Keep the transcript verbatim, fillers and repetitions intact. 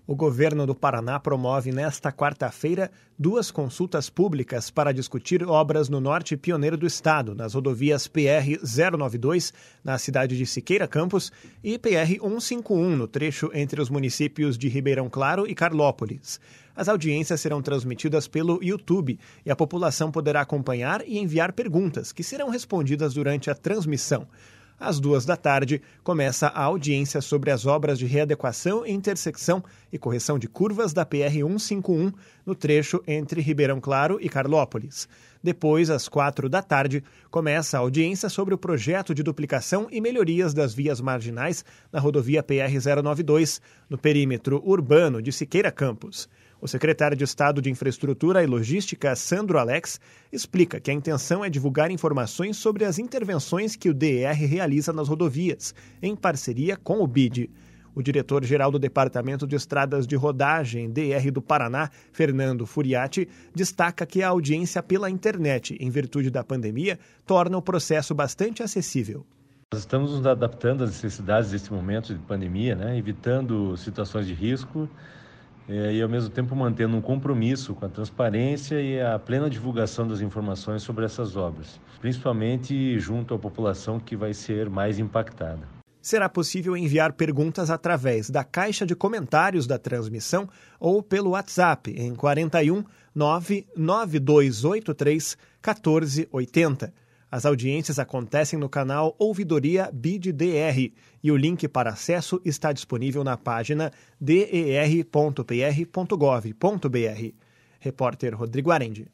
O governo do Paraná promove nesta quarta-feira duas consultas públicas para discutir obras no norte pioneiro do estado, nas rodovias P R zero noventa e dois, na cidade de Siqueira Campos, e P R cento e cinquenta e um, no trecho entre os municípios de Ribeirão Claro e Carlópolis. As audiências serão transmitidas pelo YouTube e a população poderá acompanhar e enviar perguntas, que serão respondidas durante a transmissão. Às duas da tarde, começa a audiência sobre as obras de readequação, intersecção e correção de curvas da P R cento e cinquenta e um no trecho entre Ribeirão Claro e Carlópolis. Depois, às quatro da tarde, começa a audiência sobre o projeto de duplicação e melhorias das vias marginais na rodovia P R zero noventa e dois, no perímetro urbano de Siqueira Campos. O secretário de Estado de Infraestrutura e Logística, Sandro Alex, explica que a intenção é divulgar informações sobre as intervenções que o D E R realiza nas rodovias, em parceria com o B I D. O diretor-geral do Departamento de Estradas de Rodagem, D R do Paraná, Fernando Furiati, destaca que a audiência pela internet, em virtude da pandemia, torna o processo bastante acessível. Nós estamos nos adaptando às necessidades desse momento de pandemia, né? Evitando situações de risco, e, ao mesmo tempo, mantendo um compromisso com a transparência e a plena divulgação das informações sobre essas obras, principalmente junto à população que vai ser mais impactada. Será possível enviar perguntas através da caixa de comentários da transmissão ou pelo WhatsApp em quarenta e um, nove nove dois oito três, um quatro oito zero. As audiências acontecem no canal Ouvidoria B I D D R e o link para acesso está disponível na página d e r ponto p r ponto gov ponto b r. Repórter Rodrigo Arendi.